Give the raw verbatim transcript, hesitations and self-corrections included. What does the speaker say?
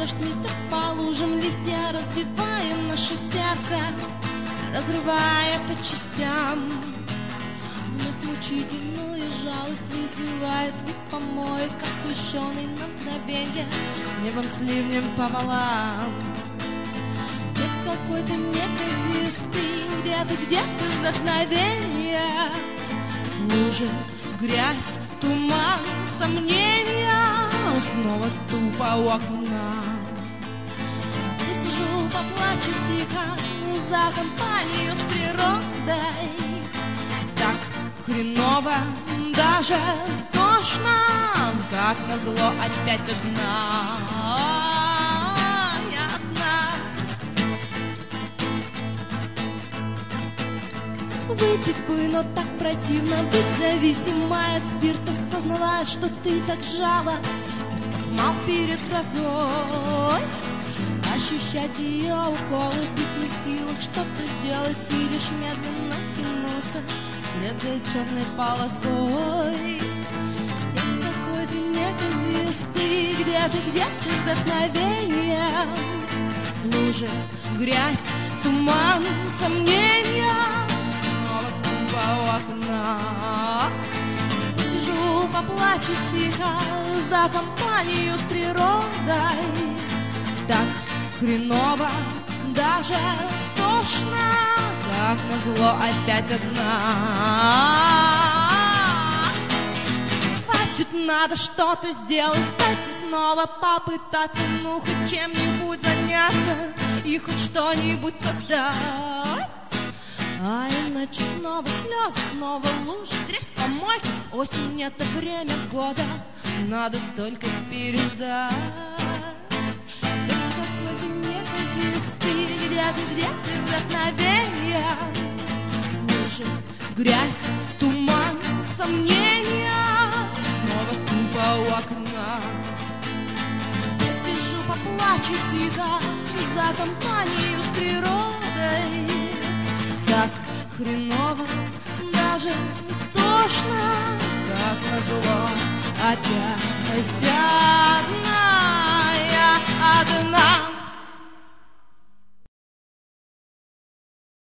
дождь метет по лужам, листья разбивая наши сердца, разрывая по частям. Вновь мучительную жалость вызывает вид помоек, освещенный на мгновенье небом с ливнем пополам. Текст какой-то неказистый, где-то, где-то вдохновение, лужи, грязь, туман, сомнения, снова тупо у окна. Я сижу, поплачу тихо за компанию с природой. Так хреново, даже тошно, как назло опять одна. Я одна. Выпить бы, но так противно быть зависимой от спирта, осознавая, что ты так жала, мал перед грозой. Ощущать ее уколы, битных силах что-то сделать и лишь медленно тянуться вслед за черной полосой. Текст какой-то неказистый, где-то, где-то вдохновение, лужи, грязь, туман, сомнения, снова тупо у окна. Сижу, поплачу тихо за компанию с природой. Так хреново, даже тошно, как назло опять одна. Хватит, надо что-то сделать, дайте снова попытаться, ну хоть чем-нибудь заняться и хоть что-нибудь создать. А иначе снова слезы, снова лужи, грязь, помойки. Осень — это время года, надо только переждать. Текст какой-то неказистый, где-то, где-то вдохновение, лужи, грязь, туман, сомнения, снова тупо у окна. Я сижу, поплачу тихо за компанию с природой. Так хреново, даже тошно, как назло опять одна. Я одна.